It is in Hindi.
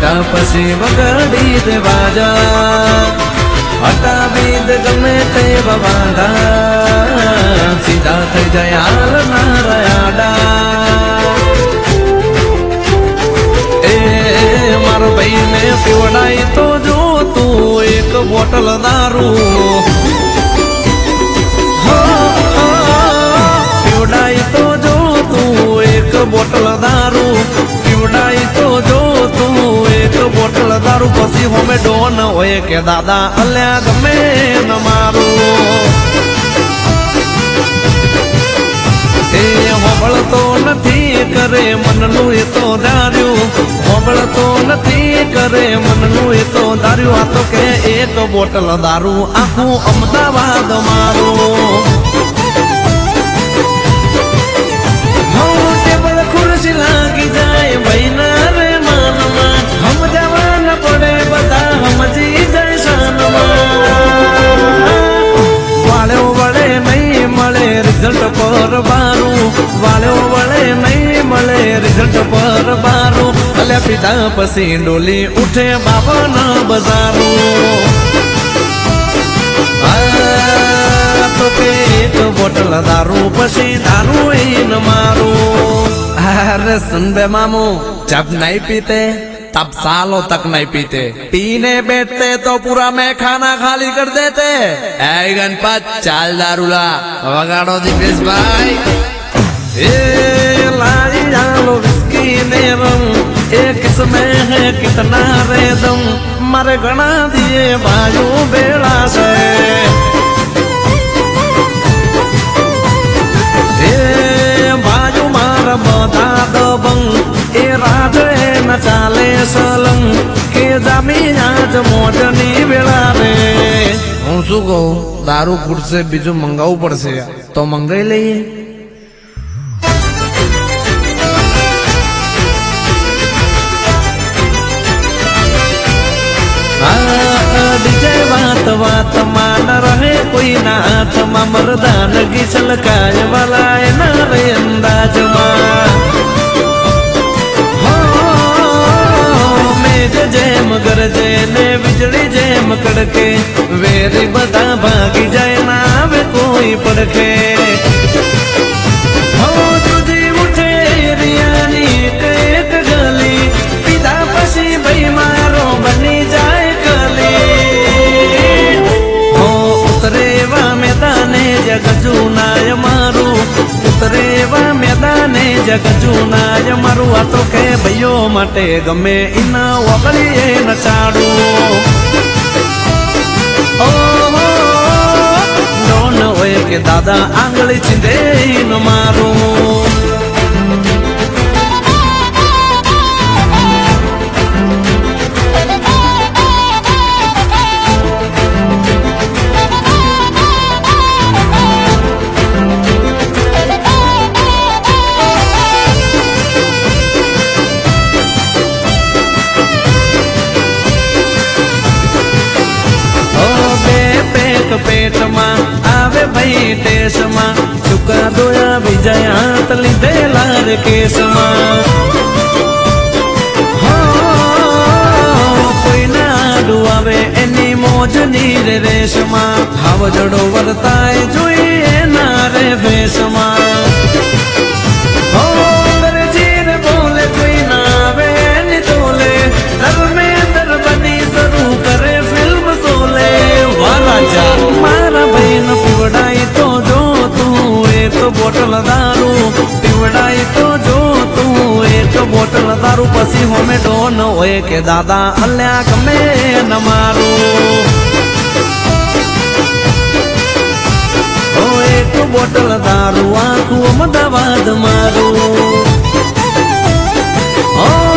पीधा पसी वगाड़ी दे बाजा हटावी दे गमे ते बवांदा सीधा थई जाय हाल ना रयाडा ए मारो भाई ने पीवड़ाई तो जो तू एक बोतल दारू पीवड़ाई तो जो तू एक बोतल दारू पीवड़ाई तो जो तू एक बोतल दारू पसी होमे डोन होए के दादा अल्या गमे न मारू ए होबळ तो नथी करे मननु ए तो दारू होबळ तो नथी करे मननु ए तो दारू आ तो के एक बोतल दारू आखू अमदावाद मारू खुर्सी लागी जाए बहना रे मानमा हम जवान पड़े बता हम जी जाए शानमा वाले बड़े नहीं मले रिजल्ट पर बारू वाले बड़े नहीं मले रिजल्ट पर बारू अले पिता पसी डोली उठे बाबा न बजारू तो के एक बोतल दारू पसी दारू ही न मारू अरे सुन बे मामू जब नहीं पीते तब सालों तक नहीं पीते पीने बैठते तो पूरा मैं खाना खाली कर देते ऐ गणपत चाल दारूला वगाड़ो दिपेश भाई ए लाई जालो विस्की ने रम एक इसमें है कितना रेदम मारे गणा दिए बाजू बेड़ा से बता दो बंग ए राजे न चाले सलंग के जामी आज मोजनी बेला रे हूँ शू कहूँ दारू गुड़ से बीजू मंगाऊ पड़से तो मंगाई लईए डीजे बात बात मान रहे कोई नाथ मर्दान की छलकाए वाला है ना रे अंदाज मेज जैम गरजे ने बिजली जैम कड़के वेरी बता भागी जाए ना वे कोई पड़के तुझी उठे रियानी एक गली पिता पसी भाई मारो बनी जाए उतरेवा मैदाने जग जूनाय मारू उतरेवा मैदाने जग जूनाय मारू आ तो के भैयो मटे गमे इना वगड़िए नचाड़ू ओ डोन होए के दादा आंगली चिंदे न मारू पेट मां आवे भाई देश मां चुका दोया विजया तली दे लार केस मां कोई ना डुआवे एनी मौज नीर रेश मां हाव जड़ो वर्ताए जुए नारे भेस मां जीर बोले कोई ना वे नी तोले धर्मेंद्र बनी शुरू करे फिल्म सोले वाला मारा बहन पिवड़ाई तो जो तू एक बोतल दारू पिवड़ाई तो जो तू एक बोतल दारू पसी होमे डोन होए के दादा अल्या कमे न मारू ओ एक बोतल दारू आखू अहमदाबाद मारू ओ